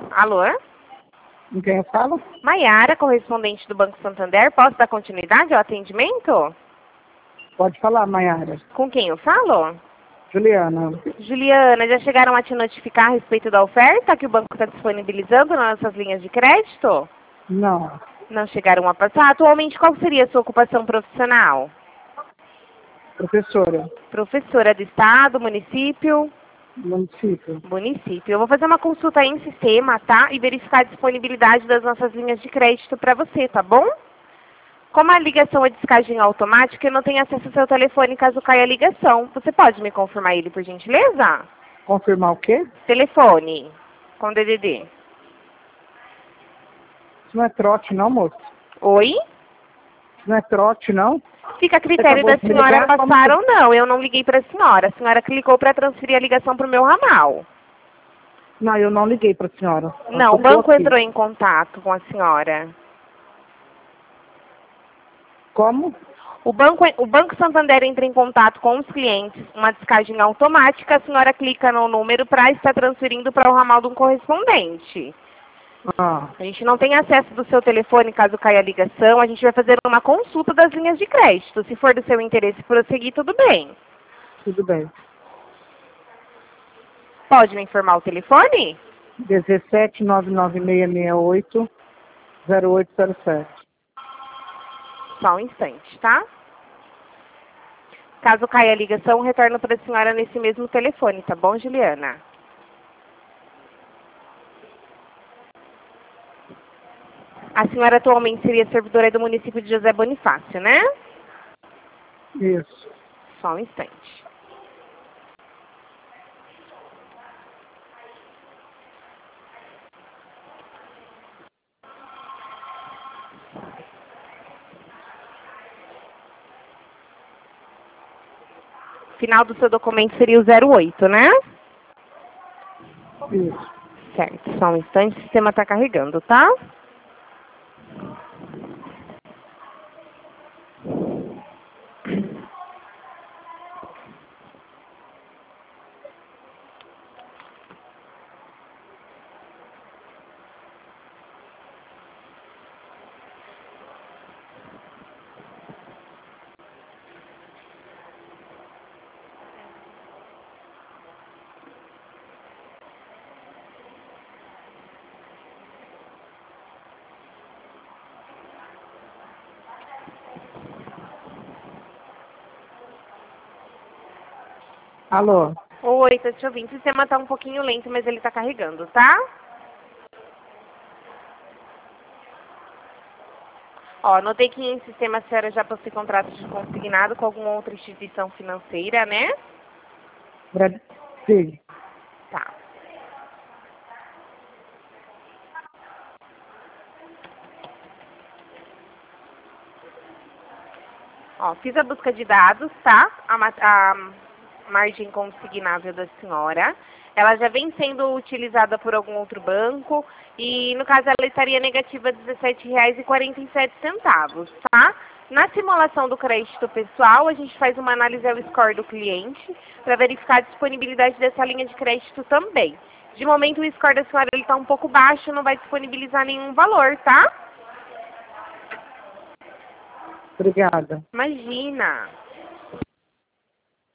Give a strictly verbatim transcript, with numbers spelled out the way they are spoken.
Alô? Com quem eu falo? Maiara, correspondente do Banco Santander. Posso dar continuidade ao atendimento? Pode falar, Maiara. Com quem eu falo? Juliana. Juliana, já chegaram a te notificar a respeito da oferta que o banco está disponibilizando nas nossas linhas de crédito? Não. Não chegaram a passar? Atualmente, qual seria a sua ocupação profissional? Professora. Professora do estado, município? Município. Município. Eu vou fazer uma consulta aí em sistema, tá? E verificar a disponibilidade das nossas linhas de crédito para você, tá bom? Como a ligação é descagem automática, eu não tenho acesso ao seu telefone caso caia a ligação. Você pode me confirmar ele, por gentileza? Confirmar o quê? Telefone, com D D D. Isso não é trote, não, moço? Oi? Isso não é trote, não? Fica a critério da acabou de me senhora ligar, passar como ou não. Eu não liguei para a senhora. A senhora clicou para transferir a ligação para o meu ramal. Não, eu não liguei para a senhora. Não, o Eu tô banco aqui. entrou em contato com a senhora. Como? O banco, o Banco Santander entra em contato com os clientes, uma descagem automática, a senhora clica no número para estar transferindo para o ramal de um correspondente. Ah, A gente não tem acesso do seu telefone caso caia a ligação, a gente vai fazer uma consulta das linhas de crédito. Se for do seu interesse prosseguir, tudo bem. tudo bem. Pode me informar o telefone? dezessete nove nove seis seis oito zero oito zero sete. Só um instante, tá? Caso caia a ligação, retorno para a senhora nesse mesmo telefone, tá bom, Juliana? A senhora atualmente seria servidora do município de José Bonifácio, né? Isso. Só um instante. Final do seu documento seria o zero oito, né? Isso. Certo, só um instante, o sistema está carregando, tá? Alô? Oi, tô te ouvindo. O sistema tá um pouquinho lento, mas ele tá carregando, tá? Ó, anotei que em sistema a senhora já possui contrato de consignado com alguma outra instituição financeira, né? Bra- Sim. Tá. Ó, fiz a busca de dados, tá? A, ma- a margem consignável da senhora. Ela já vem sendo utilizada por algum outro banco e, no caso, ela estaria negativa dezessete reais e quarenta e sete centavos, tá? Na simulação do crédito pessoal, a gente faz uma análise ao score do cliente para verificar a disponibilidade dessa linha de crédito também. De momento, o score da senhora está um pouco baixo, não vai disponibilizar nenhum valor, tá? Obrigada. Imagina!